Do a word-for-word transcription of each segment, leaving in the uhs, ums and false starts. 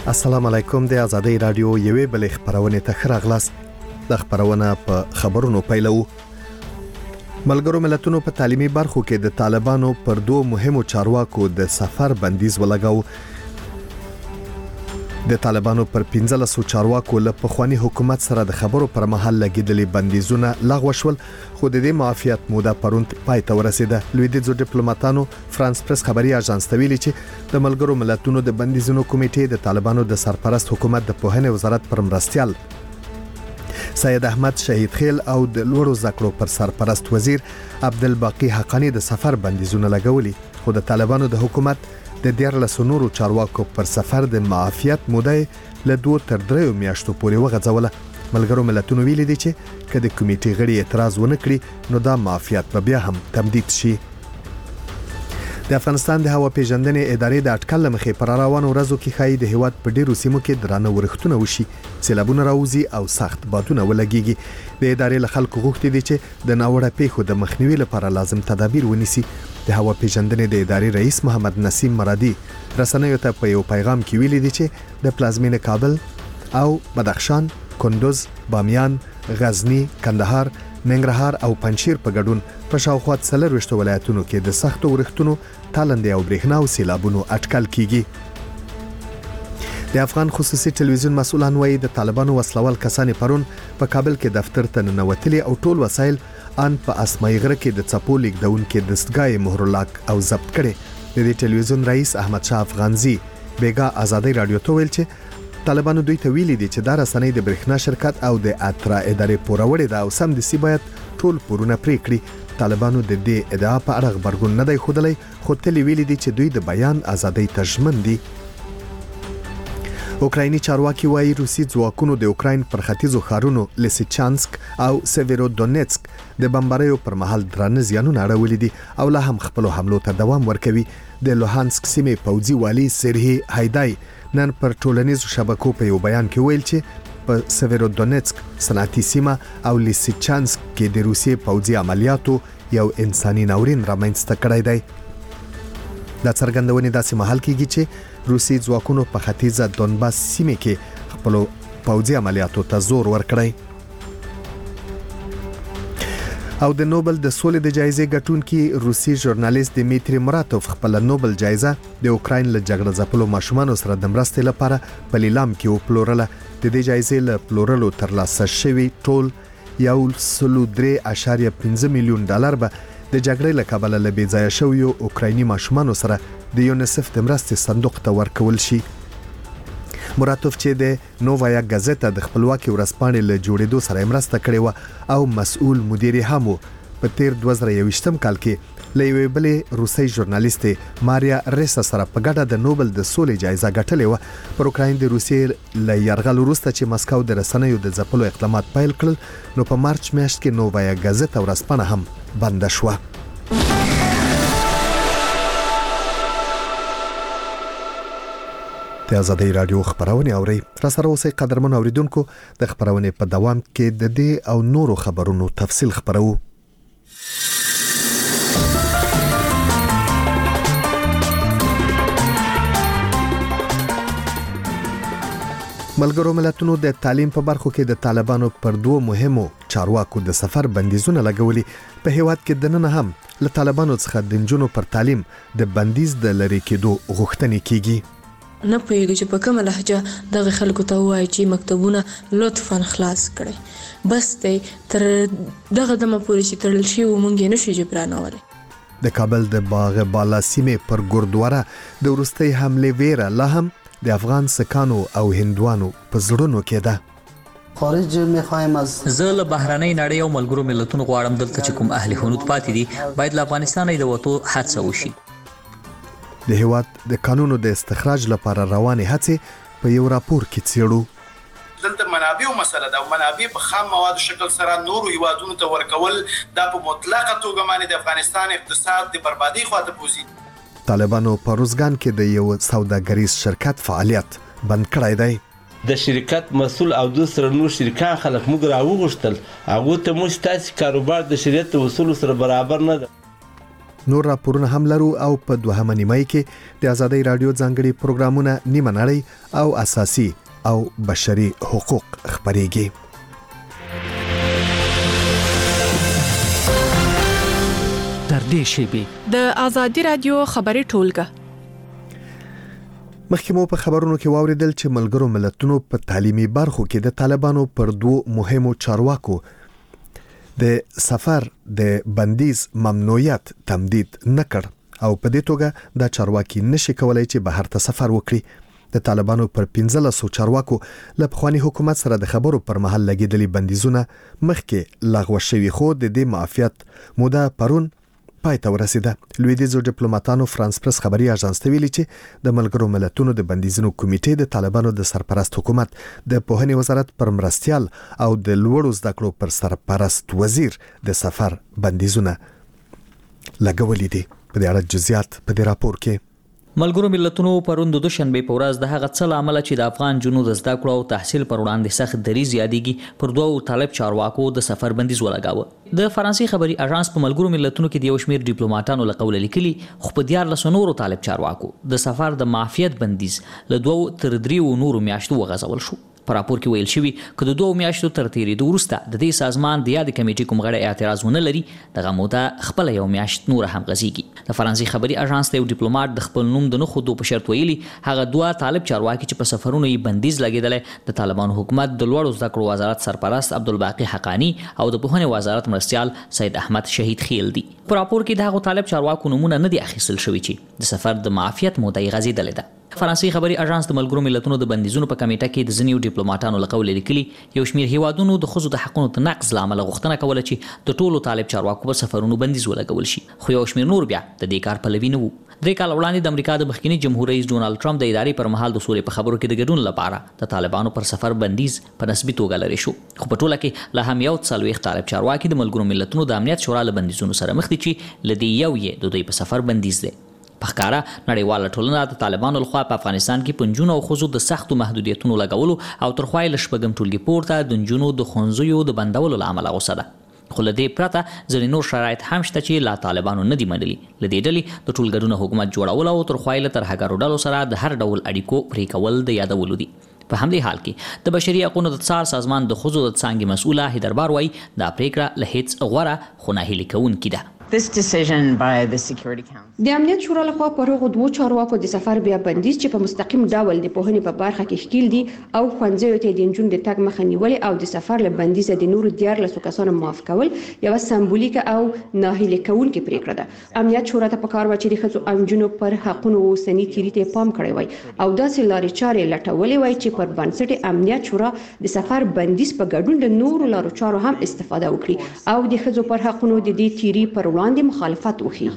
السلام علیکم. د آزادۍ رادیو یوې بلې خبرونه ته ښه راغلاست. د خبرونه په خبرونو پیلو. ملګرو ملتونو په تعلیمي برخو کې د طالبانو پر دوه مهمو چارواکو د سفر بندیز ولګاو. د طالبانو پر پنځلسو چارواکو له پخوانی حکومت سره د خبرو پر مهال لګیدلې بندیزونه لغوه شول، خو د دې معافیت موده پروند پای ته ورسیده. لویدیځو ډیپلوماټانو فرانس پریس خبري اژانس ته ویلي چې د ملګرو ملتونو د بندیزونو کمیټې د طالبانو د سرپرست حکومت د پوهنې وزارت پر مرستيال سید احمد شهید خیل او د لوړو زکړو پر سرپرست وزیر عبدالباقی حقانی د سفر بندیزونه لګولي، خو د طالبانو د حکومت د دیارلسو نورو چارواکو پر سفر د معافیت موده له دوه تر دریو میاشتو پورې وغځوله. ملګرو ملتونو ویلي دي چې کله کمیټې غړي اعتراض ونه کړي نو دا معافیت به بیا هم تمدید شي. د افغانستان د هوا پیژندنې ادارې د اټکل مخې پر روانو ورځو کې خای د هیواد په ډیرو سیمو کې درانه ورښتونه وشي، سیلابونه راوځي او سخت بادونه ولګيږي. د ادارې له خلکو غوښتي دي چې د ناوړه پیښو د مخنیوي لپاره لازم تدابیر ونیسي. د هوا پیژندنې د ادارې رئیس محمد نسیم مرادي رسنیو ته په یو پیغام کې ویلي دي چې د پلازمینه کابل او بدخشان، کندوز، بامیان، غزنی، کندهار، ننګرهار او پنجشیر په ګډون په شاوخوا څلور ولایتونو کې د سختو ورښتونو، تالندې او برېښنا او سیلابونو اټکل کیږي. د افغان خصوصي ټلویزیون مسؤلان وایي د طالبانو وسلوال کسان پرون په کابل کې دفتر ته ننوتلي او ټول وسایل ان په اسماعي غره کې د چپو لیکدون کې دستګاه مهرلاک او ضبط کړي. د دې ټلویزیون رئیس احمد شاه افغانزي بیګا آزادۍ رادیو ته ویل چې طالبانو دوی ته ویلي دي چې دا رسنۍ د برېښنا شرکت او د اترا ادارې پوروړې ده او سم د سی باید ټول پورونه پرې کړي. طالبانو د دې ادعا په اړه خبرګون نه دی ښودلی، خو تل ویلي دي چې دوی د بیان ازادۍ ته ژمن دي. اوکرایني چارواکي وایي روسي ځواکونو د اوکراین پر ختیځو ښارونو لیسیچانسک او سیویرودونیتسک د بمباریو پر مهال درانه زیانونه اړولي دي او لا هم خپل حملو ته دوام ورکوي. د لوهانسک سیمې پوځي والی سرهی هایدای نن پر ټولنیزو شبکو په یو بیان کې ویل چې په سیویرودونیتسک، صنعتي سیمه او لیسیچانسک کې د روسي پوځي عملیاتو یو انساني ناورین رامنځته کړی دی. دا څرګندونې داسې مهال کېږي چې روسي ځواکونو په ختیځه دونباس سیمه کې خپل پوځي عملیاتو ته زور ورکړی. او د نوبل د سولې د جایزې ګټونکي روسي ژورنالیست دیمیتری مراتوف خپل نوبل جایزه د اوکراین له جګړه ځپلو ماشومانو سره د مرستې لپاره په لیلام کې وپلورله. د دې جایزې له پلورلو ترلاسه شوی ټول یو سلو درې اشاریه پنځه میلیون ډالر به د جګړې له کبله له بې ځایه شویو اوکرایني ماشومانو سره د یونیسف د مرستې صندوق ته ورکول شي. مراتوف چې د نووایا غازټا د خپلواکي ورځپاڼې له جوړېدو سره مرسته کړې و او مسؤل مدیر هم په تیر دوه زره یوویشتم کال کې له یوې بلې روسي ژورنالیستې ماریا ریسا سره په ګډه د نوبل د سولې جایزه ګټلې و. پر اوکراین د روسیې له یرغل وروسته چې مسکو د رسنیو د ځپلو اقدامات پیل کړل نو په مارچ میاشت کې نووایا غازټا ورځپاڼه هم بند شوه. د آزادۍ رادیو خبرونه اوري. را سره اوسئ قدرمن اوریدونکو. د خبرونه په دوام کې د دې او نورو خبرونو تفصیل خبرو. ملګرو ملتونو د تعلیم په برخو کې د طالبانو پر دوه مهمو چارواکو د سفر بندیزونه لګولي. په هیواد کې د نن هم له طالبانو څخه د نجونو پر تعلیم د بندیز د لری کېدو غوښتنې کیږي. نه پوهیږي چې په کومه لهجه دغه خلکو ته وایي چې مکتبونه لطفاً خلاص کړي. بس دی تر دغه دمه پورې چې تړل شي و مونږ یې نشو جبرانولی. د کابل د باغ بالا سیمې پر ګوردواره د وروستۍ حملې ویره لا هم د افغان سکانو او هندوانو په زړونو کې ده. خارج میخوایم از زه له بهرنۍ نړۍ او ملګرو ملتونو غواړم دلته چې کوم اهل حنود پاتې دي باید له افغانستان د وټو هڅه وشي. د هیواد د قانونو د استخراج لپاره روانې هڅې په یو راپور کې څېړو. دلته منابع مسله ده او منابع په خام موادو شکل سره نورو هیوادونو ته ورکول دا په مطلقه توګه باندې د افغانستان اقتصاد د بربادي خواته بوزي. طالبانو په روزګان کې د یو سوداګریز شرکت فعالیت بند کړی دی. د شرکت مسول او د سره نور شرکان خلک موږ راوغوښتل هغه ته موږ تاسو کاروبار د شریعت اصول سره برابر نه ده. نور راپورونه هم لرو او په دوهمه نیمه کې د آزادۍ رادیو ځانګړي پروګرامونه نیمه نړۍ او اساسي او بشري حقوق خبريږي. تر دې شیبې د آزادۍ رادیو خبري ټولګه مخکې مو په خبرونو کې واوریدل چې ملګرو ملتونو په تعلیمي برخو کې د طالبانو پر دوه مهمو چارواکو د سفر د بندیز ممنوعیت تمدید نکړ او په دې توګه دا چارواکي نشي کولای چې بهر ته سفر وکړي. د طالبانو پر پنځلس چارواکو له پخوانی حکومت سره د خبرو پر مهال لګیدلي بندیزونه مخکې لغوه شوي، خو د دې معافیت موده پرون پای ته ورسیده. لویدیځو ډیپلوماټانو فرانس پرس خبري اژانس ته ویلي چې د ملګرو ملتونو د بندیزونو کمیټې د طالبانو د سرپرست حکومت د پوهنې وزارت پر مرستيال او د لوړو زده کړو پر سرپرست وزیر د سفر بندیزونه لګولې دي. په دې اړه جزئیات په دې راپور کې ملګرو ملتونو پرون د دوشنبه په ورځ د هغه څه لامل چې د افغان جنود زده کړو او تحصیل پر وړاندې سخت دریځ یادېږي پر دوه طالب چارواکو د سفر بندیز ولګاوه. د فرانسې خبري اژانس په ملګرو ملتونو کې د یو شمېر ډیپلوماټانو له قوله لیکلي، خو په دیارلس نورو طالب چارواکو د سفر د معافیت بندیز له دوه تر دریو نورو میاشتو وغځول شو. په راپور کې ویل شوی چې د دوه میاشتو تر تیریدو وروسته د دې سازمان د یاد کمیټې کوم غړي اعتراض ونه لري، دغه موده خپل یو میاشت نور هم غځيږي. د فرانسې خبري اژانس ته یو ډیپلوماټ د خپل نوم د نه خودو په شرط ویلي هغه دوه طالب چارواکي چې په سفرونو یې بندیز لګیدل د طالبانو حکومت د لوړو زده کړو وزارت سرپرست عبدالباقی حقانی او د پوهنې وزارت مرستيال سید احمد شهید خیل دي. په راپور کې دغه طالب چارواکو نمونه نه دي اخیستل شوی چې د سفر د معافیت موده یې غځیدلې ده. فرانسې خبري اژانس د ملګرو ملتونو د بندیزونو په کمیټه کې د ځینو ډیپلوماټانو له قوله لیکلي یو شمېر هیوادونو د ښځو د حقونو د نقض له امله غوښتنه کوله چې د ټولو طالب چارواکو په سفرونو بندیز ولګول شي، خو یو شمېر نور بیا د دې کار پلوي نه وو. درې کال وړاندې د امریکا د مخکنی جمهور رئیس ډونالډ ټرمپ د ادارې پر مهال د سولې په خبرو کې د ګډون لپاره د طالبانو پر سفر بندیز په نسبي توګه لري شو، خو په ټوله کې لا هم یو څلوېښت طالب چارواکي د ملګرو ملتونو د امنیت شورا له بندیزونو سره مخ دي چې لدې یو یې د دوی په سفر بندیز دی. په ښکاره نړیواله ټولنه د طالبانو لخوا په افغانستان کې په نجونو او ښځو د سختو محدودیتونو لګولو او تر خوا یې له شپږم ټولګي پورته د نجونو د ښوونځیو د بندولو له امله غوسه ده. خو له دې پرته ځینې نور شرایط هم شته چې لا طالبانو نه دي منلي. له دې ډلې د ټولګډونه حکومت جوړول او تر خوا یې له ترهګرو ډلو سره د هر ډول اړیکو پرې کول د یادولو دي. په همدې حال کې د بشري حقوقو د څار سازمان د ښځو د څانګې مسؤله هیدربار وایي دا پریکړه له هیڅ غوره خو ناهیلي کوونکې ده. This decision by the Security Council د امنیت شورا لخوا پر هغو دوه چارواکو د سفر بیا بندیز چې په مستقیم ډول د پوهنې په برخه کې ښکیل دي او ښوونځیو ته د نجونو د تګ مخه نیولې او د سفر له بندیزه د نورو دیارلسو کسانو معاف کول یوه سمبولیکه او ناهیلي کوونکې پریکړه ده. امنیت شورا ته پکار و چې د ښځو او نجونو پر حقونو اوسني تیري ته پام کړی وای او داسې لارې چارې لټولې وای چې پر بنسټ امنیت شورا د سفر بندیز په ګډون د نورو لارو چارو هم استفاده وکړي او د ښځو پر حقونو د دې تیري پر وړاندې مخالفت وکړي.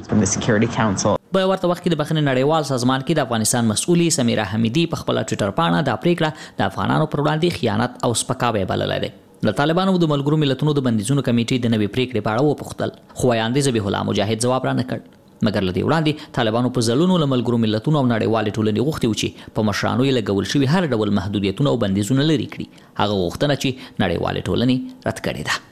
په ورته وخت کې د بخښنې نړیوال سازمان کې د افغانستان مسؤلي سمیرا حمیدي په خپل ټویټر باندې دا پریکړه د افغانانو پر وړاندې خیانت او سپکاوی بللې ده. د طالبانو د ملګرو ملتونو د بندیزونو کمیټې د نوې پریکړې په اړه وپوښتل، خو وایاندې ذبیح الله مجاهد ځواب را نه کړ. مګر له دې وړاندې طالبانو په ځلونو له ملګرو ملتونو او نړیوالې ټولنې غوښتي و چې په مشرانو یې لګول شوي هر ډول محدودیتونه او بندیزونه لرې کړي. هغه غوښتنه چې نړیوالې ټولنې رد کړې ده.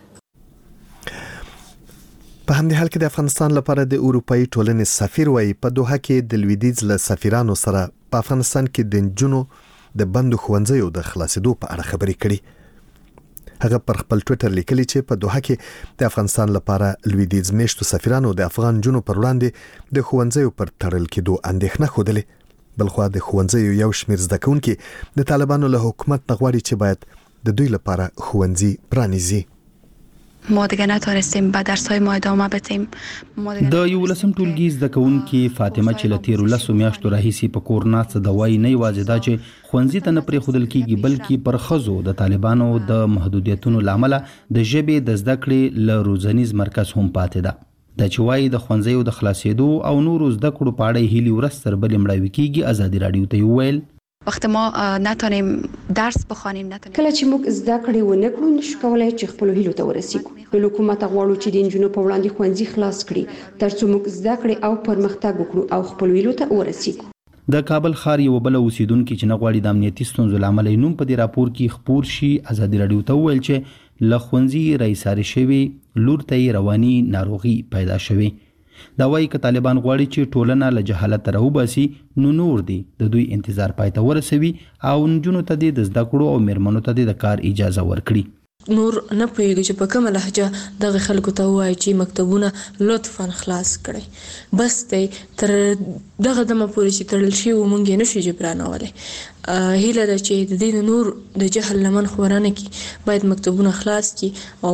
په همدې حال کې د افغانستان لپاره د اروپאי ټولنې سفیر وایي په دوحه کې د لویدیځ له سفیرانو سره په افغانستان کې د نجونو د بندو ښوونځیو د خلاصېدو په اړه خبرې کړي. هغه پر خپل ټویټر لیکلي چې په دوحه کې د افغانستان لپاره لویدیځ میشتو سفیرانو د افغان نجونو پر وړاندې د ښوونځیو پر تړل کېدو اندېښنه ښودلې. بلخوا د ښوونځیو یو شمېر زده کوونکي د طالبانو له حکومت نه غواړي چې باید د دوی لپاره ښوونځي پرانیزي. ما دیگه نتونستیم به درس‌های ما ادامه بدیم. د یولسم ټولګي زده کوونکې فاطمه چې له تیرو لسو میاشتو راهیسې په کور ناسته د وایي نه یوازې دا چې ښوونځي ته نه پرېښودل کېږي بلکې پر ښځو د طالبانو د محدودیتونو له امله د ژبې د زده کړې له روزنیز مرکز هم پاتې ده. دا چې وایي د ښوونځیو د خلاصېدو او نورو زده کړو په اړه هیلې ورځ تر بلې مړاوې کېږي. ازادي راډیو ته یې وویل وقت ما نتونیم درس بخوانیم نتونیم کله چې موږ زده کړې ونه کړو نشو کولای چې خپل هیلو ته ورسیږو. له حکومت غواړو چې د نجونو په وړاندې ښوونځي خلاص کړي ترڅو موږ زده کړې او پرمختګ وکړو او خپل هیلو ته ورسیږو. د کابل ښار یو بل اوسیدونکو چې نه غواړي د امنیتي ستونزو لامل نوم په دې راپور کې خپور شي ازادي راډیو ته وویل چې له ښوونځي رئیساري شوی لور ته رواني ناروغي پیدا شوه. دا وایي که طالبان غواړي چې ټولنه له جهالت راوباسي نو نور دی د دوی انتظار پای ته ورسوي او نجونو ته د زده کړو او میرمنو ته د کار اجازه ورکړي. نور نه پوهیږي چې په کومه لهجه دغه خلکو ته وایي چې مکتبونه لطفا خلاص کړئ. بس دی تر دغه دمه پورې چې تړل شي و مونږ یې نشو جبرانولی. هیله ده چې د دې نور د جهل لمن خورانه کی باید مکتبونه خلاص کی او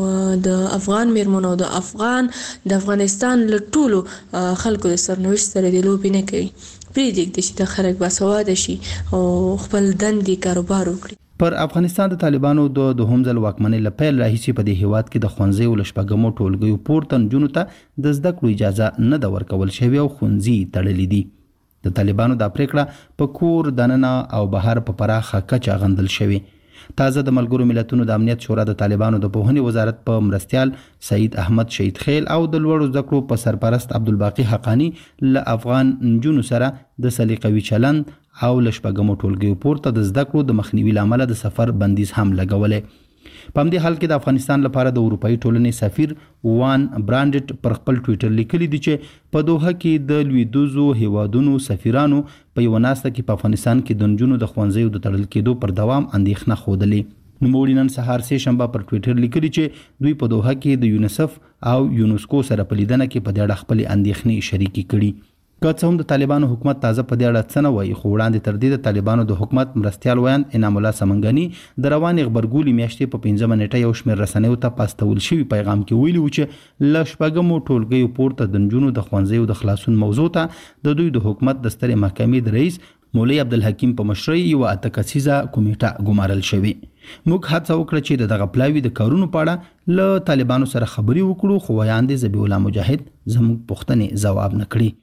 د افغان میرمنو او د افغان د افغانستان له ټولو خلکو د سرنوشت سره د لوبې نه کوي. پرېږدي چې د خلک باسواده شي او خپل دندې کاروبار وکړي. پر افغانستان د طالبانو د دوهم ځل واکمنۍ له پیل راهیسې په دې هیواد کې د ښوونځیو له شپږمو ټولګیو پورته نجونو ته د زده کړو اجازه نه ده ورکول شوې او ښوونځي تړلي دي. د طالبانو دا پریکړه په کور دننه او بهر په پراخه کچه غندل شوې. تازه د ملګرو ملتونو د امنیت شورا د طالبانو د پوهنې وزارت په مرستیال سعید احمد شهید خیل او د لوړو زده کړو په سرپرست عبدالباقي حقانی له افغان نجونو سره د سلیقوي چلند او له شپږمو ټولګیو پورته د زده کړو د مخنیوي له امله د سفر بندیز هم لګولی. په همدې حال کې د افغانستان لپاره د اروپایي ټولنې سفیر وان برانډټ پر خپل ټویټر لیکلي دي چې په دوحه کې د لویدیځو هیوادونو سفیرانو په یوه ناسته کې په افغانستان کې د نجونو د ښوونځیو د تړل کېدو پر دوام اندېښنه ښودلې. نوموړي نن سهار سه شنبه پر ټویټر لیکلي چې دوی په دوحه کې د یونیسف او یونسکو سره په لیدنه کې په دې اړه خپلې اندېښنې شریکې کړي. که څه هم د طالبانو حکومت تازه په دې اړه څه نه وایي، خو وړاندې تر دې د طالبانو د حکومت مرستیال ویاند انعام الله سمنګاني د روانې غبرګولي میاشتې په پنځمه نیټه یو شمېر رسنیو ته په استول شوي پیغام کې ویلي و چې له شپږمو ټولګیو پورته د نجونو د ښوونځیو د خلاصون موضوع ته د دوی د حکومت د سترې محکمې د رئیس مولوي عبدالحکیم په مشرۍ یوه اته کسیزه کمیټه ګمارل شوې. موږ هڅه وکړه چې د دغه پلاوي د کارونو په اړه له طالبانو سره خبرې وکړو، خو ویاند ذبیح الله مجاهد زموږ پوښتنې ځواب نه کړي.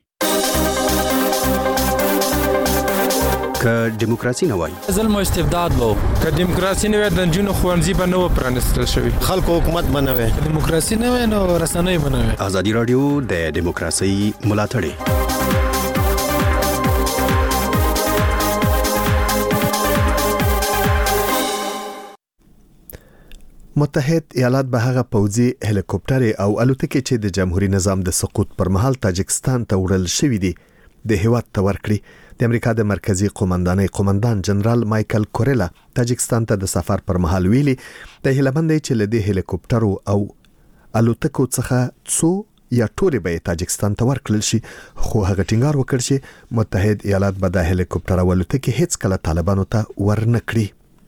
که دیموکراسي نه وای ظلم او استبداد وو، که دیموکراسي نه وای د نجونو ښوونځي به نه و پرانیستل شوي، خلکو حکومت به نه وای، دیموکراسي نه وای نو رسنۍ به نه وای. ازادي راډیو د دیموکراسي ملاتړ متحد ایالات به هغه پوځي هلیکوپټر او الوتکې چې د جمهوریت نظام د سقوط پر مهال تاجکستان ته وړل شوې دي د هیواد ته ورکړي. د امریکا د مرکزی قومندانۍ قومندان جنرال مایکل کوریلا تاجکستان ته د سفر پر مهال ویلي د هیلمند چې له دې هلیکوپټرو او الوتکو څخه څو یا ټولې به تاجکستان ته ورکړل شي، خو هغه ټینګار وکړ چې متحد ایالات به د هلیکوپټر او الوتکې هیڅ کله طالبانو ته ورنکړي.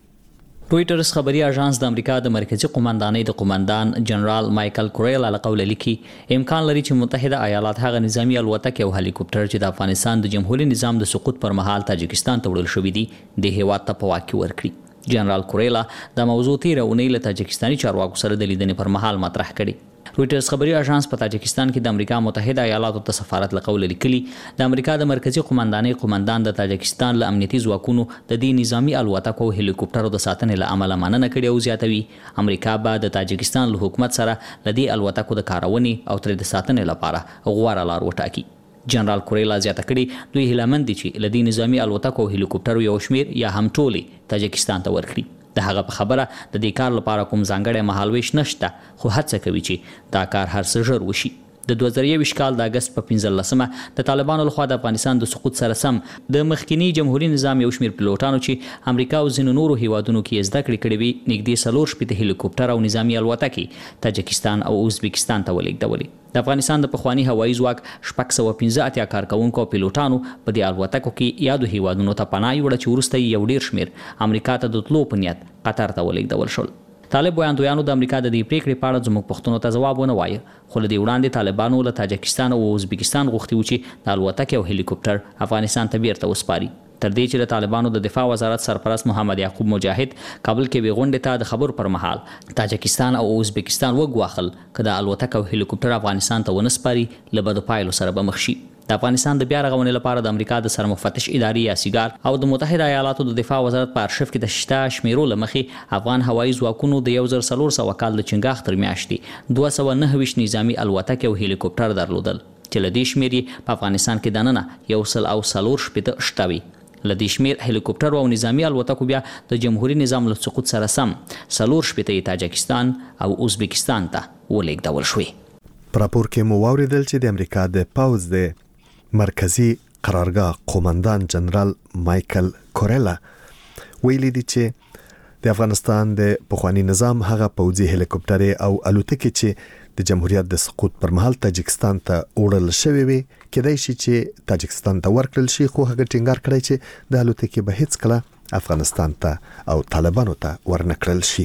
رويټرز خبري اژانس د امریکا د مرکزی قومندانۍ د قومندان جنرال مایکل کوریلا له قوله لیکي امکان لري چې متحده ایالات هغه نظامی الوتکې او هلیکوپټر چې د افغانستان د جمهوریت نظام د سقوط پر مهال تاجکستان ته وړل شوی دي د هیواد ته په واک کې ورکړي. جنرال کوریلا د موضوع تیر اونۍ له تاجکستاني چارواکو سره د لیدنې پر مهال مطرح کړي. رويټرز خبري اژانس په تاجکستان کې د امریکا متحده ایالاتو ته سفارت له قوله لیکلي د امریکا د مرکزی قومندانۍ قومندان د تاجکستان له امنیتي ځواکونو د دې نظامی الوتکو او هلیکوپټرو د ساتنې له امله مننه کړې او زیاتوي امریکا به د تاجکستان له حکومت سره د دې الوتکو د کارونې او تر د ساتنې لپاره غوړه لار وټاکي. جنرال کوریلا زیاته کړي دوی هیلمند دي چې لدی نظامی الوتکو او هلیکوپټرو یو شمیر یا هم ټولي تاجکستان ته ورکړي. د هغه په خبره د دې کار لپاره کوم ځانګړی مهالويش نشته، خو هڅه کوي چې دا کار هر څه ژر وشي. د دوه زره یو کال د اگست په پنځلسمه د طالبانو لخوا د افغانستان د سقوط سره سم د مخکینی جمهوریت نظام یو شمیر پیلوټانو چې امریکا او ځینو نورو هیوادونو کې زده کړې کړې وي نږدې څلور شپېته هلیکوپټر او نظامی الوتکې تاجکستان او ازبکستان ته ولېږدولې. د افغانستان د پخوانی هوایي ځواک شپږ سوه پنځه اتیا کارکونکو او پیلوټانو په دې الوتکو کې یادو هیوادونو ته پناه یوړه چې وروسته یو ډیر شمیر امریکا ته د تلو په نیت قطر ته ولېږدول شول. طالب وړاندویانو د امریکا د دې پریکړې په اړه زموږ پوښتنو ته ځواب ونه وایه، خو له دې وړاندې طالبانو له تاجکستان او ازبکستان غوښتي و چې د الوتکې او هلیکوپټر افغانستان ته بیرته وسپاري، تر دې چې د طالبانو د دفاع وزارت سرپرست محمد یعقوب مجاهد کابل کې وی غونډې ته د خبر پر مهال تاجکستان او ازبکستان وګواخل که د الوتکې او هلیکوپټر افغانستان ته ونسپاري له بدو پایلو سره به مخ شي. د افغانستان د بیا رغونې لپاره د امریکا د سرمفتش ادارې یا سیګار او د متحده ایالاتو د دفاع وزارت په ارشیف کې د شته شمیرو له مخې افغان هوایي ځواکونو د یو زر څلور سوه کال د چنګاښ تر میاشتې دوه سوه نهه ویشت نظامي الوتکې او هلیکوپټر درلودل چې له دې شمیر یې په افغانستان کې دننه یو سل او څلور شپېته شته وي. له دې شمیر هلیکوپټر او نظامي الوتکو بیا د جمهوریت نظام له سقوط سره سم څلور شپېته تاجکستان او ازبکستان ته ولېږدول شوي. په راپور کې مو واوریدل چې د امریکا د پاوز د مرکزی قرارګاه قومندان جنرال مایکل کورلا ویلي دی چې د افغانستان د پخوانی نظام هغه پوځي هلیکوپټر او الوتکې چې د جمهوریت د سقوط پر مهال تاجکستان ته وړل شوې وي کېدای شي چې تاجکستان ته ورکړل شي خو هغه ټینګار کړی چې د الوتکې به هیڅ کله افغانستان ته او طالبانو ته ورنکړل شي.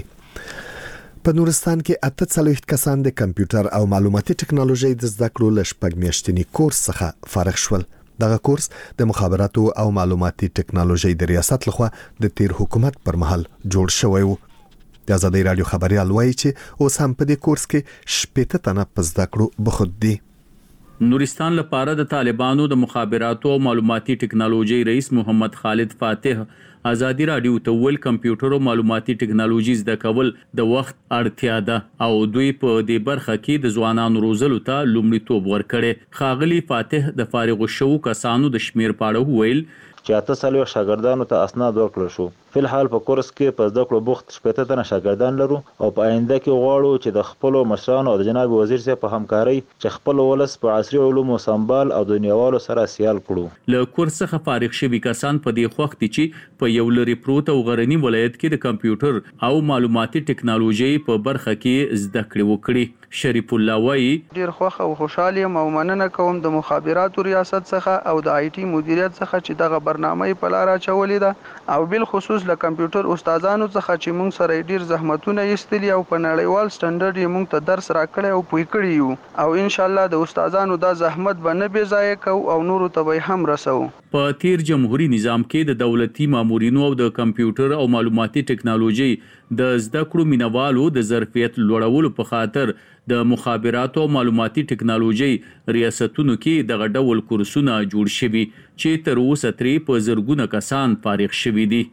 په نورستان کې اته څلوېښت کسان د کمپیوټر او معلوماتي ټکنالوژي د زده کړو ل شپږ میاشتني کورس څخه فارغ شول. دغه کورس د مخابراتو او معلوماتي ټکنالوژي د ریاست لخوا د تیر حکومت پر مهال جوړ شوی و. د آزادۍ رادیو خبريال وایي چې اوس هم په دې کورس کې شپږ تنه په زده کړو بخود دي. نورستان لپاره د طالبانو د مخابراتو او معلوماتي ټکنالوژي رئیس محمد خالد فاتح آزادی رادیو ته ول کمپیوټر او معلوماتي ټکنالوژي زده کول د وخت اړتیا ده او دوی په دې برخه کې د ځوانانو روزلو ته لومړیتوب ورکړي. خاغلی فاتح د فارغ شوو کسانو د شمیر پاړه ویل چې اته څلوېښت شاګردانو ته اسناد ورکړل شو. په الحال په کورس کې په زده کړو بوخت شپږ تنه شاګردان لرو او په آینده کې غواړو چې د خپل مشرانو او د جناب وزیر سره په همکارۍ چې خپل ولس په عصري علومو سمبال او دنیاوالو سره سیال کړو. له کورس څخه فارغ شوي کسان په دې وخت چې په یو لری پروت او غرنی ولایت کې د کمپیوټر او معلوماتي ټکنالوژي په برخه کې زده کړې وکړي. شریف الله وایي ډیر خوښ او خوشاله یم او مننه کوم د مخابراتو ریاست څخه او د آی ټي مدیریت څخه چې دغه برنامه په لار اچولې ده او بل خصوص له کمپیوټر استادانو څخه چې موږ سره ډیر زحمتونه ایستلي او په نړیوال سټانډرډ یې موږ ته درس راکړی او پوي کړی یو او ان شاء الله د استادانو دا زحمت به نه بې ضایع کوو او نورو ته به هم رسو. په تیر جمهوریت نظام کې د دولتي مامورینو او د کمپیوټر او معلوماتي ټکنالوژي د زده کړو مینوالو د ظرفیت لوړولو په خاطر د مخابراتو او معلوماتي ټکنالوژي ریاستونو کې دغه ډول کورسونه جوړ شوي چې تر اوسه ترې په زرګونه کسان فارغ شوي دي.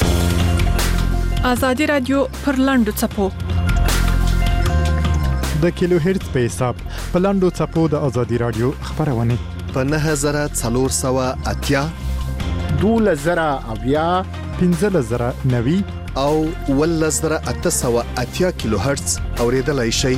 آزادی رادیو پر لاندو چپو د کیلو هرتز په حساب په لاندو چپو د آزادی رادیو خبرونه په نه زره څلور سوه اتیا دوله زره اویا پنځه زره نوي او ول زره اته سوه اتیا کیلو هرتز اوریدلای شئ.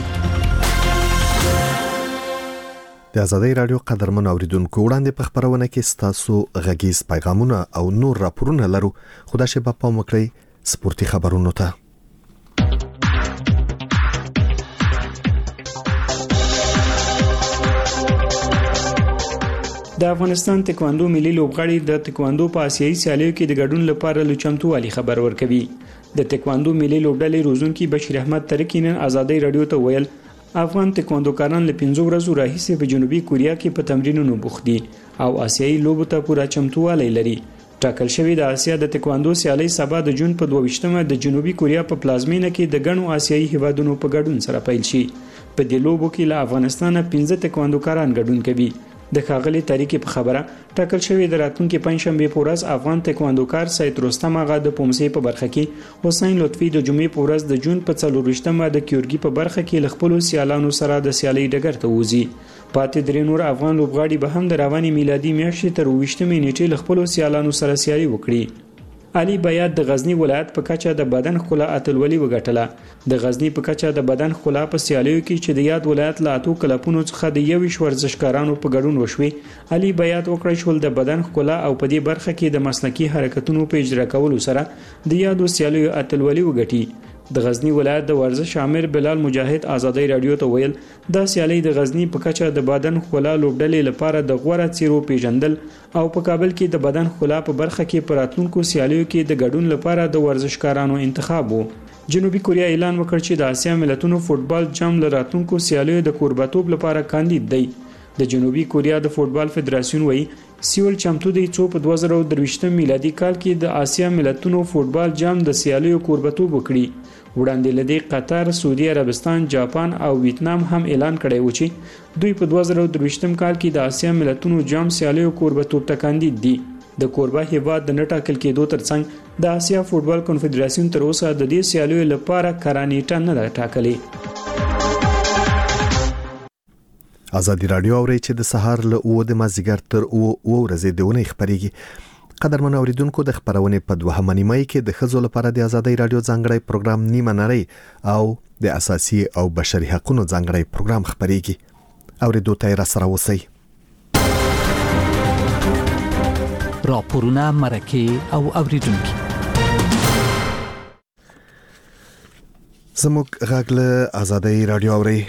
د آزادۍ رادیو قدرمن اوریدونکو وړاندې په خبرونه کې ستاسو غږیز پیغامونه او نور راپورونه لرو. خدا شي په پام وکړئ سپورتي خبرونو ته. د افغانستان تکواندو ملي لوبغاړي د تکواندو په آسیایي سیالیو کې د ګډون لپاره لچمتوالي خبر ورکوي. د تکواندو ملي لوبډلې روزونکي بشیر احمد ترکی نن آزادۍ رادیو ته ویل افغان تکواندوکاران له پنځو ورځو راهیسې په جنوبي کوریا کې په تمرینونو بوخت دي او آسیایي لوبو ته پوره چمتووالی لري. ټاکل شوی د آسیا د تکواندو سیالي سبا د جون په دوه ویشتمه د جنوبي کوریا په پلازمینه کې د ګڼو آسیایي هیوادونو په ګډون سره پیل شي. په دې لوبو کې له افغانستان پنځه تکواندوکاران ګډون کوي. د ښاغلي تاریخي په خبره ټاکل شوی د راتلونکي پنځشنبه په ورځ افغان تکواندوکار سید رستم آغا د پومسې په برخه کې حسین لطفي د جمعې په ورځ د جون په څلور ویشتمه د کیورګي په برخه کې ل خپل سیالانو سره د سیالي ډګر ته وځي. پاتې درې نور افغان لوبغاړي به هم د رواني میلادي میاشتې تر ویشتمې نیټې ل خپل سیالانو سره سیالي وکړي. علي بیات د غزنی ولایت په کچه د بدن ښکلا اتلولي وګټله. د غزنی په کچه د بدن ښکلا په سیالیو کې چې د یاد ولایت له اتو کلپونو څخه د یویش ورزشکارانو په ګډون وشوي. علي بیات وکړی شول د بدن ښکلا او په دې برخه کې د مسلکي حرکتونو په اجرا کولو سره د یادو سیالیو اتلولي وګټي. د غزنی ولایت د ورزش عامر بلال مجاهد آزادۍ رادیو ته ویل دا سیالي د غزنی په کچه د بدن ښکلا لوبډلې لپاره د غوړه څیرو پیژندل او په کابل کې د بدن ښکلا په برخه کې پراتلونکو سیالیو کې د ګډون لپاره د ورزشکارانو انتخاب وو. جنوبي کوریا اعلان وکړ چې د آسیا ملتونو فوتبال جام له راتلونکو سیالیو د کوربتوب لپاره کاندید دی. د جنوبي کوریا د فوتبال فدراسیون وایي سیول چمتو دی څو په دوه زره درویشتم میلادي کال کې د آسیا ملتونو فوتبال جام د سیالیو کوربتوب وکړي. وړاندې لدی قطر، سعودي عربستان، جاپان او ویتنام هم اعلان کړی و چې دوی په دوه زره درویشتم کال کې د آسیا ملتونو جام سیالیو کوربتوب ته کاندید دي. د کوربه هیواد د نه ټاکل کېدو ترڅنګ د آسیا فوتبال کنفدراسیون تر اوسه د دې سیالیو لپاره کارانیټه نه ده ټاکلې. آزادی رادیو اوري چې د سهار له اوه د مازیګر تر اوه ورځې د ونې خبرېږي. قدرمن اوریدونکو د خبرونې په دوهمه نیمه کې د ښځو لپاره د آزادۍ رادیو ځانګړی پروګرام نیمه نړۍ او د اساسي او بشري حقوقو ځانګړی پروګرام خبرېږي. اوریدو ته را سره اوسئ. راپورونه، مرکې او اوریدونکي. زموږ غږ له آزادۍ رادیو اوري.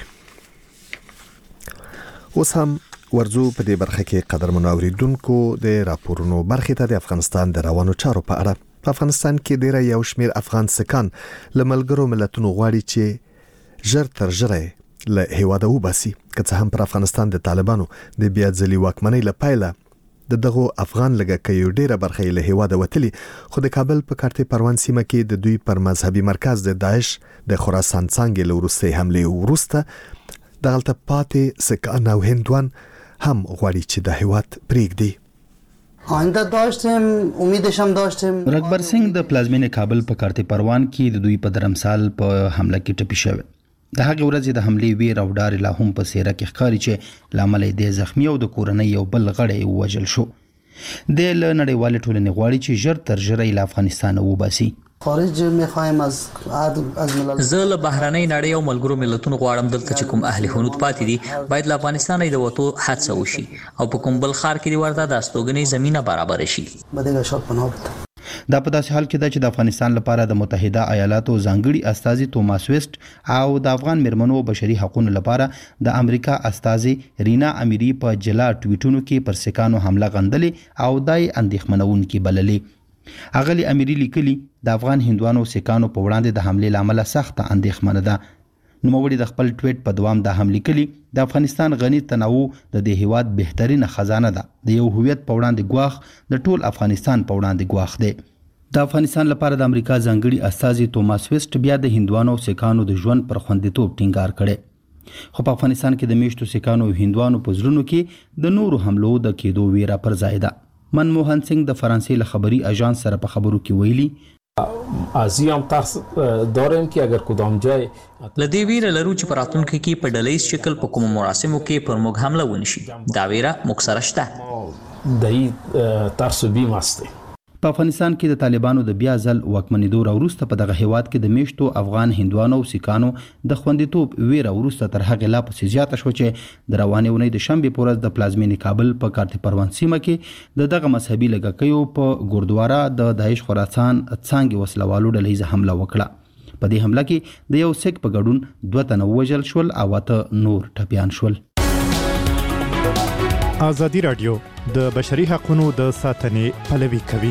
اوس هم ورځو په دې برخه کې قدرمنو اوریدونکو د راپورونو برخې ته د افغانستان د روانو چارو په اړه. په افغانستان کې ډیر یو شمیر افغان سکان له ملګرو ملتونو غواړي چې ژر تر ژره له هیواده وباسي، که څه هم پر افغانستان د طالبانو د بیا ځلي واکمنۍ له پیله د دغه افغان لږکیو ډیره برخه له هیواده وتلي، خو د کابل په کارتي پروان سیمه کې د دوی پر مذهبي مرکز د داعش د خراسان څنګه له وروستي حمله وروسته دغلته پاتې سکان او هندوان هم غواړي چې د هیواد پریږدي. آینده داشتیم، امیدش هم داشتیم. رکبر سنگ د پلازمینې کابل په کارتي پروان کې د دوی په درمسال په حمله کې ټپي شوی. د هغه ورځې د حملې ویر او ډار لا هم په سیره کې ښکاري چې لامل یې زخمی او د کورنۍ یو بل غړی وژل شو. د له نړیوال ټولنې غواړي چې ژر تر ژره له افغانستان وباسي. خارج میخوایم از از ملل زه له بهرنۍ نړۍ او ملګرو ملتونو غواړم دلته چې کوم اهل حنود پاتې دي باید له افغانستان د وټو هڅه وشي او په کوم بل ښار کې ورته د استوګنې زمينه برابر شي. بدګه شاپ پناه دا په داسې حال کې ده چې د افغانستان لپاره د متحده ایالاتو ځانګړي استازي توماس ویسټ او د افغان مرمنو بشري حقوقو لپاره د امریکا استازي رینا امیری په جلا ټویټونو کې پر سکانو حمله غندلې او دای اندېښمنونکې بللې. اغلی امیری لیکلي د افغان هندوانو سکانو په وړاندې د حمله لامل سخت اندېښمنه ده. نوموړي د خپل ټویټ په دوام د حمله کلی د افغانستان غني تنوع د دې هیواد بهترینه خزانه ده. د یو هویت په وړاندې ګواښ د ټول افغانستان په وړاندې ګواښ دی. د افغانستان لپاره د امریکا ځانګړي استازي توماس ویسټ بیا د هندوانو سکانو د ژوند پر خوندیتوب ټینګار کړي، خو په افغانستان کې د میشتو سکانو او هندوانو په زړونو کې د نورو حملو د کېدو ویره پر ځای ده. منموهن سنگ د فرانسې له خبري اژانس سره په خبرو کې ویلي از این ترس داریم که اگر کدام جای لدی ویره لرو چې پراتونکو کې په ډلهیز شکل په کوم مراسمو کې پر موږ حمله ونشي. دا ویره موږ سره شته. دای ترس و بیم است. په افغانستان کې د طالبانو د بیا ځل واکمنېدو وروسته په دغه هیواد کې د میشتو افغان هندوانو او سکانو د خوندیتوب ویره وروسته تر هغه لا پسې زیاته شو چې د روانې اونۍ د شنبې په ورځ د پلازمینې کابل په کارتي پروان سیمه کې د دغه مذهبي لږکیو په ګوردواره د داعش خراسان څنګه وسلوالو ډلهیزه حمله وکړه. په دې حمله کې د یو سک په ګډون دوه تنه وژل شول او اته نور ټپیان شول. آزادي رادیو د بشري حقوقو د ساتنې پلوي کوي.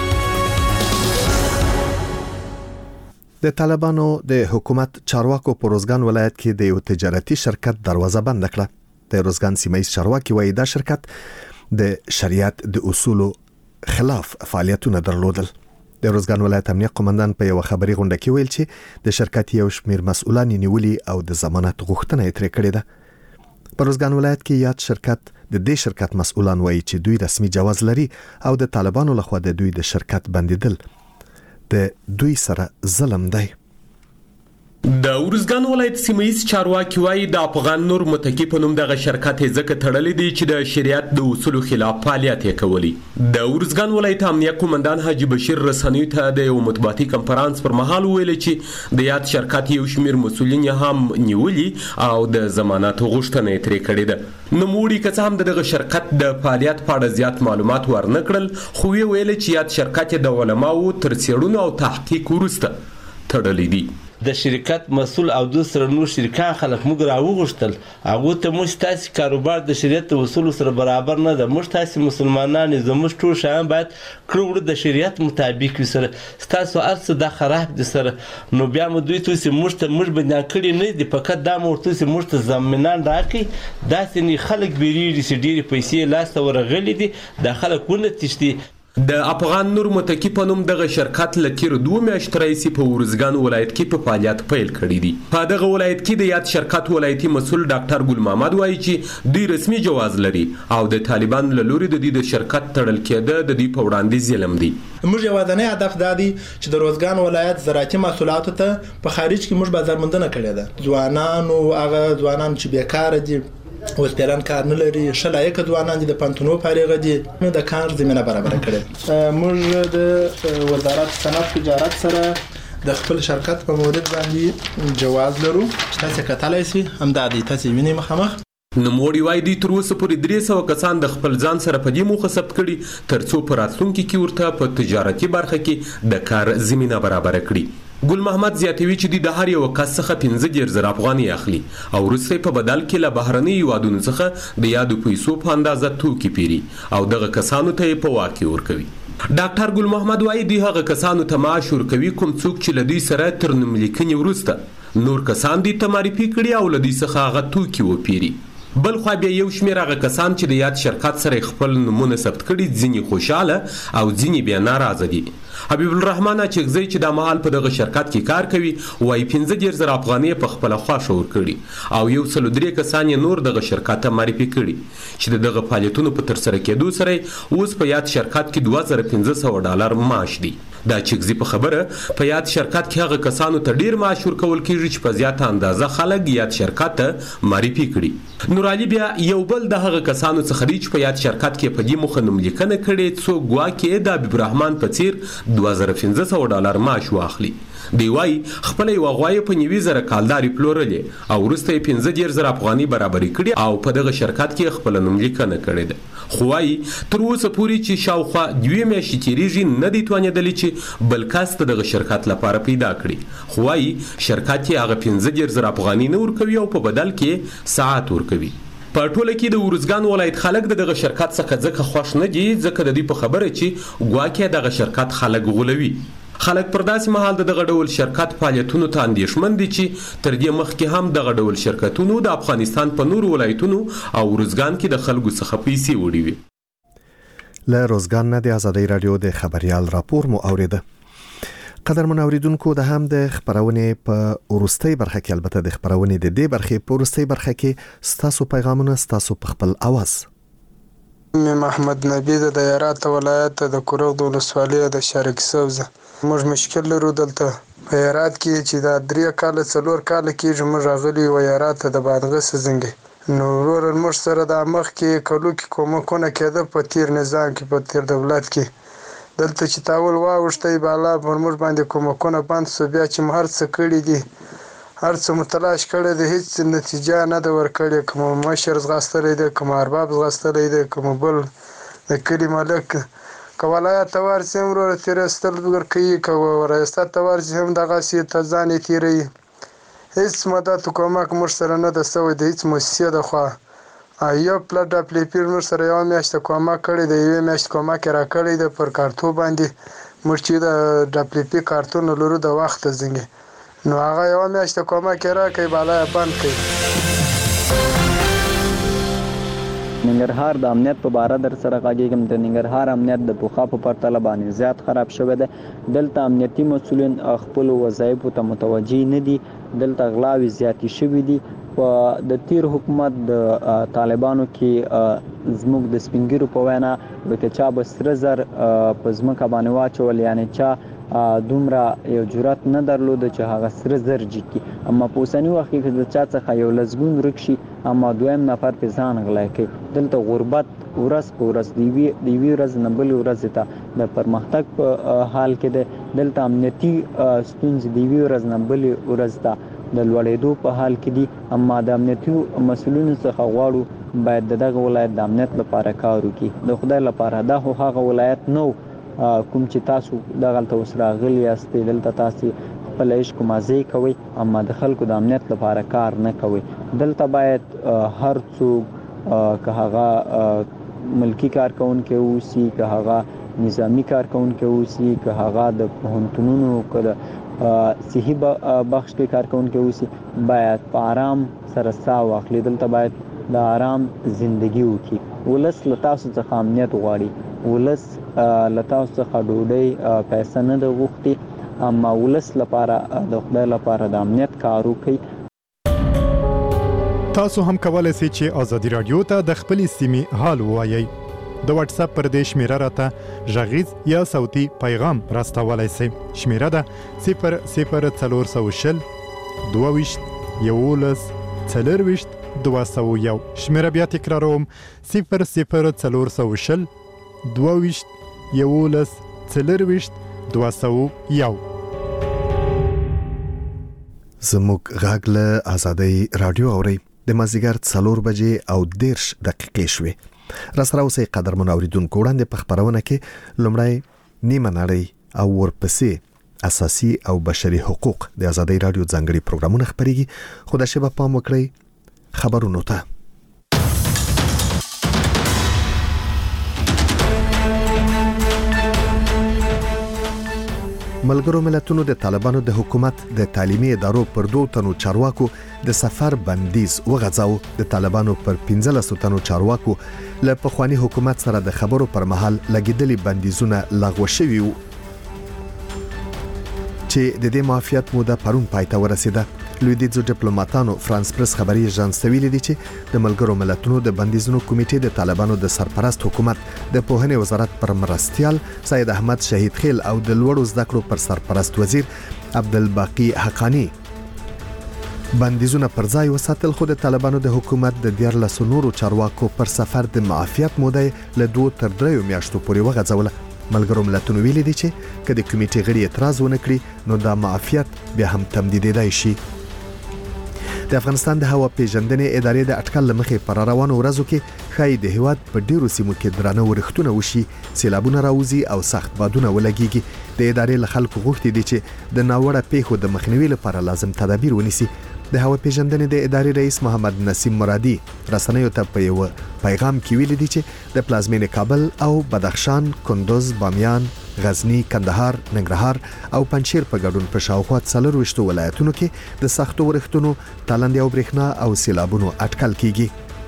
د طالبانو د حکومت چارواکو په روزګان ولایت کې د یو تجارتي شرکت دروازه بند کړه. د روزګان سیمایي چارواکي وایي دا شرکت د شریعت د اصولو خلاف فعالیتونه درلودل. د روزګان ولایت امنیت قومندان په یو خبري غونډه کې ویل چې د شرکت یو شمیر مسؤلان نیولي او د ضمانت غوښتنه یې ترې کړې ده. په روزګان ولایت کې یاد شرکت د دې شرکت مسؤلان وایي چې دوی رسمي جواز لري او د طالبانو لخوا د دوی د شرکت بندیدل د دوی سره ظلم دی. د ورزګان ولایت سیمایي چارواکي وایي د افغان نور متکی په نوم دغه شرکت ځکه تړلې دي چې د شریعت د اصولو خلاف فعالیت یې کولی. د ورزګان ولایت امنیت قومندان حاجی بشیر رسنیو ته د یو مطبوعاتي کنفرانس پر مهال ویل چې د یاد شرکت یو شمیر مسؤلین هم نیولي او د ضمانت غوښتنه یې ترې کړې ده. نو موړي که څه هم دغه شرکت د فعالیت په اړه زیات معلومات ورنه کړل، خو وی ویل چې یاد شرکت د علماو تر څېړنو او تحقیق وروسته تړلې دي. د شرکت مسول او د سره نور شرکان خلک موږ راوغوښتل هغه ته موږ تاسو کاروبار د شریعت اصول سره برابر نه ده، موږ تاسو مسلمانان زموږ ټول شیان باید کړو د شریعت مطابق وسره تاسو ارڅ د خراب دي سره نو بیا مو دوی تاسو موږ ته موږ باندې کړی نه دي فقط دا مو تاسو موږ ته ضمانت راکړي داسې نه خلک بیریږي چې ډېری پیسې لاس ته ورغلي دي د خلکونه تشتي. د افغان نور متکی په نوم دغه شرکت له تیر دوه میاشتې راهیسې په ورزګان ولایت کې په فعالیت پیل کړی دی. په دغه ولایت کې د یاد شرکت ولایتي مسؤل ډاکټر ګل محمد وایي چې دوی رسمي جواز لري او د طالبانو له لوري د دې د شرکت تړل کېده د دوی په وړاندې ظلم دی. موږ یوازینی هدف دا دی چې د روزګان ولایت زراعتي محصولاتو ته په خارج کې موږ بازارموندنه کړې ده. ځوانانو هغه ځوانان چې بیکاره دي اوس پلان کار نه لري، شلایق ځوانان دي د پانتونو فارغ دي، نو د کار زمينه برابر کړي. موږ د وزارت صنعت تجارت سره د خپل شرکت په مورد باندې جواز لرو. تاسو کتلای شئ هم د دې تاسو ویني مخامخ نوموړي وایي دوی تر اوسه پورې درې سوه کسان د خپل ځان سره په دې موخه ثبت کړي ترڅو په راتلونکي کې ورته په تجارتي برخه کې د کار زمینه برابره کړي. ګل محمد زیاتوي چې د هر یو کس څخه پنځه دېرش زره افغانۍ اخلي او وروسته په بدل کې له بهرنۍ هیوادونو څخه د یادو پیسو په اندازه توکي پیري او دغه کسانو ته یې په واک کې ورکوي. ډاکټر ګل محمد وایي دوی هغه کسانو ته معاش ورکوي کوم څوک چې له دوی سره تر نوملیکنې وروسته نور کسان دوی ته معرفي کړي او له دوی څخه هغه توکي وپیري. بل خو بیا یو شمېر هغه کسان چې د یاد شرکت سره خپل نمونه ثبت کړي ځینې خوشاله او ځینې بیا ناراضه دي. حبیب الرحمن اچکزی چې د مهال په دغه شرکت کې کار کوي وایي پنځه دېرش زره افغانۍ په خپله خوښه ورکړي او یو سلو درې کسان یې نور دغه شرکت ته معرفي کړي چې د دغه فعالیتونو په ترسره کېدو سره اوس په یاد شرکت کې دوه زره پنځه سوه ډالر معاش دی. د اچکزي په خبره په یاد شرکت کې هغه کسانو ته ډیر معاش ورکول کېږي چې په زیاته اندازه خلک یاد شرکت ته معرفي کړي. نورعلي بیا یو بل د هغه کسانو څخه دی چې په یاد شرکت کې په دې موخه نوملیکنه کړې څو ګواکې د حبیب الرحمن په څیر دوه زره پنځه سوه ډالر معاش واخلي. دی وایي خپله یوه غوایه په نوي زره کالدارې پلورلې او وروسته یې پنځه دېرش زره افغانۍ برابرې کړي او په دغه شرکت کې خپله نوملیکنه کړې ده. خو وایي تر اوسه پورې چې شاوخوا دوې میاشتې تېرېږي نه دی توانېدلی چې بل کس ته دغه شرکت لپاره پیدا کړي. خو وایي شرکت یې هغه پنځه دېرش زره افغانۍ نه ورکوي او په بدل کې ساعت ورکوي. په ټوله کې د ارزګان ولایت خلک د دغه شرکت څخه ځکه خوښ نه دي ځکه د دوی په خبره چې ګواکې دغه شرکت خلک غولوي. خلک پر داسې مهال د دغه ډول شرکت فعالیتونو ته اندېښمن دي چې تر دې مخکې هم دغه ډول شرکتونو د افغانستان په نورو ولایتونو او ارزګان کې د خلکو څخه پیسې وړي وي. له روزګان نه د ازادۍ راډیو د خبريال راپور مو اوریده. قدرمن اوریدونکو د هم د خبرونې په ورستۍ برخه کې البته د خبرونې د دې برخې په ورستۍ برخه کې ستاسو پیغامونه ستاسو په خپل اواز. محمد نبی د دایرات ولایت د کورغ ولسوالۍ د شارک سوزه موږ مشکل لرو دلته په هرات کې چې دا درې کاله څلور کاله کېږي موږ راغلي و هرات ته د بادغیس زنګي نو ورور موږ سره د مخ کې کلو کې کومکونه کېده په تیر نظام کې په تیر دولت کې دلته چې تاول واوښتې بالا پر موږ باندې کومکونه بند سو بیا چې هر څه کړی دي هر څه متلاش کړی دی هیڅ نتیجه نه ده ورکړې کوم مشر زغستلی دی کوم ارباب زغستلی دی کوم بل د کلي مالک که ولایت ته ورسي هم وروره تېرېستل ورکوي که ریاست ته ورسي هم دغسې ته ځان یې تېروي هیڅ مدد کومک موږ سره نه ده سوی د هیڅ موسسې د خوا یو پلټ ډبلیو پي موږ سره یوه میاشت کومک کړی دی یوې میاشت کومک یې راکړی دی پر کارتو باندې موږ چې د ډبلیو پي کارتون لرو د وخته زنګي نو هغه یوه میاشت کومک یې راکړی بالا یې بند کړي. ننګرهار د امنیت په باره در سره غږیږم. د ننګرهار امنیت د پخوا په پرتله باندې زیات خراب شوی دی. دلته امنیتي مسؤلین خپلو وظایفو ته متوجه نه دي. دلته غلاوې زیاتې شوي دي. په د تیر حکومت د طالبانو کې زموږ د سپینګیرو په وینا که چا به سره زر په ځمکه باندې واچول یعنې چا دومره یو جرأت نه درلوده چې هغه سره زر جګ کړي اما په اوسني وخت کې د چا څخه یو لسګون ورک شي اما دویم نفر پرې ځان غلی کوي. دلته غربت ورځ په ورځ د یوې ورځې نه بلې ورځې ته د پرمختګ په حال کې دی. دلته امنیتي ستونزې د یوې ورځې نه بلې ورځ ته د لوړېدو په حال کې دي اما د امنیتي مسؤلینو څخه غواړو باید د دغه ولایت د امنیت لپاره کار وکړي. د خدای لپاره دا خو هغه ولایت نه کوم چې تاسو دغلته اوس راغلي یاستئ دلته تاسې خپل عشق و مزې کوئ اما د خلکو د امنیت لپاره کار نه کوئ. دلته باید هر څوک که هغه ملکي کارکوونکی اوسي که هغه نظامي کارکوونکی اوسي که هغه د پوهنتونونو که د صحي بخش کې کارکوونکی اوسي باید په آرام سره ساه واخلي. دلته باید د آرام زندگی وکړي. ولس له تاسو څخه امنیت غواړي. ولس له تاسو څخه ډوډۍ پیسې نه ده غوښتې اما ولس لپاره د خدای لپاره د امنیت کار وکړي. تاسو هم کولای شئ چې ازادي رادیو ته د خپلې سیمې حال ووایئ. د واتس اپ پر دې شمیره راته غږیز یا صوتي پیغام راستولای شئ. شمیره ده صفر صفر څلور سوه شل دوه ویشت یولس څلرویشت دوه سوه یو. شمیره بیا تکراروم صفر صفر څلور سوه شل دوه ویشت یولس څلرویشت دوه سوه یو. زموږ غږ له ازادۍ راډیو اورئ. د مازیګر څلور بجې او دیرش دقیقې شوې. را سره اوسئ قدرمنو اوریدونکو، وړاندې په خپرونه کې لومړی نیمه نړۍ او ورپسې اساسي او بشري حقوق د آزادۍ رادیو ځانګړي پروګرامونه خپرېږي. خو د شبه پام وکړئ خبرونو ته. ملګرو ملتونو د طالبانو د حکومت د تعلیمي ادارو پر دوه تنو چارواکو د سفر بندیز وغځاو. د طالبانو پر پنځلس تنو چارواکو له پخوانی حکومت سره د خبرو پر مهال لګیدلي بندیزونه لغوه شوي وو چې د دې معافیت موده پرون پای ته ورسیده. لویدیځو ډیپلوماټانو فرانس پریس خبري ایجنس ته ویلي دي چې د ملګرو ملتونو د بندیزونو کمیټې د طالبانو د سرپرست حکومت د پوهنې وزارت پر مرستيال سید احمد شهید خیل او د لوړو زده کړو پر سرپرست وزیر عبدالباقی حقانی بندیزونه پر ځای وساتل. خو د طالبانو د حکومت د دیارلس نورو چارواکو پر سفر د معافیت موده له دوه تر دریو میاشتو پورې وغځوله. ملګرو ملتونو ویلي دي چې کله کمیټې غړي اعتراض ونه کړي نو دا معافیت بیا هم تمدیدېدای شي. د افغانستان د هوا پیژندنې ادارې د اټکل لمخې پر روانو ورځو کې خای د هیواد په ډیرو سیمو کې درانه ورښتونه وشي، سیلابونه راوځي او سخت بادونه ولګيږي. د ادارې له خلکو غوښتي دي چې د ناوړه پیښو د مخنیوي لپاره لازم تدابیر ونیسي. د هوا پیژندنې د ادارې رئیس محمد نسیم مرادي رسنیو ته په یو پیغام کې ویلي دي چې د پلازمینې کابل او بدخشان، کندوز، بامیان، غزنی، کندهار، ننګرهار او پنجشیر په ګډون په شاوخوا څلور وشتو ولایتونو کې د سختو ورښتونو، تالندې او برېښنا او سیلابونو اټکل کیږي.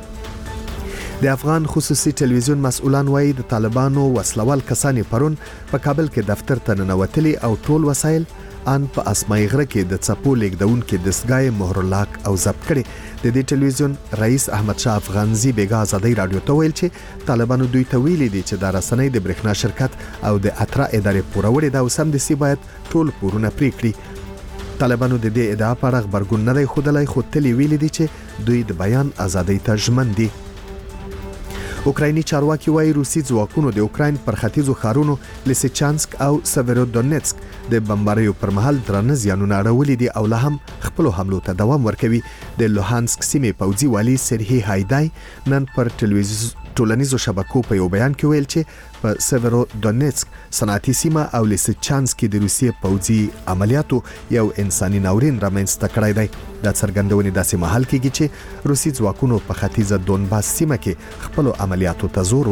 د افغان خصوصي ټلویزیون مسؤلان وایي د طالبانو وسلوال کسان پرون په کابل کې دفتر ته ننوتلي او ټول وسایل ان په اسماعي غره کې د چپو لیکدون کې دستګاه مهر لاک او ضبط کړي. د دې ټلویزیون رئیس احمد شاه افغانزي بیګا آزادۍ رادیو ته ویل چې طالبانو دوی ته ویلي دي چې د رسنۍ د برېښنا شرکت او د اترا ادارې پوروړي دا وسم د سی باید ټول پورونه پرې کړي. طالبانو د دې ادعا په اړه خبرګون نه دی ښودلی، خو تل ویلي دي چې دوی د بیان آزادۍ ته ژمن دي. اوکرایني چارواکي وايي روسي ځواکونو د اوکراین پر ختیځو ښارونو لیسچانسک او سیویرودونیتسک د بمباریو پر مهال درنه زیانونه اړولي دي او له هم خپل حملو ته دوام ورکوي. د لوهانسک سیمې پوځي والي سرهی هایدای نن پر ټلویزیون ټولنیزو شبکو په یو بیان کې ویل چې په سیویرودونیتسک صنعتي سیمه او لیسچانسک کې د روسي پوځي عملیاتو یو انساني ناورین رامنځته کړی دی. دا څرګندونې داسې مهال کېږي چې روسي ځواکونو په ختیځه دونباس سیمه کې خپل عملیاتو ته زور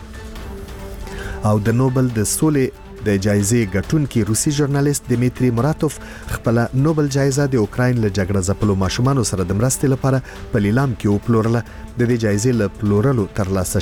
ورکړی. او د نوبل د سولې د جایزې ګټونکي روسي ژورنالیست دمیتری مراتوف خپل نوبل جایزه د اوکراین له جګړه ځپلو ماشومانو سره د مرستې لپاره په لیلام کې وپلورله. د دې جایزې له پلورلو ترلاسه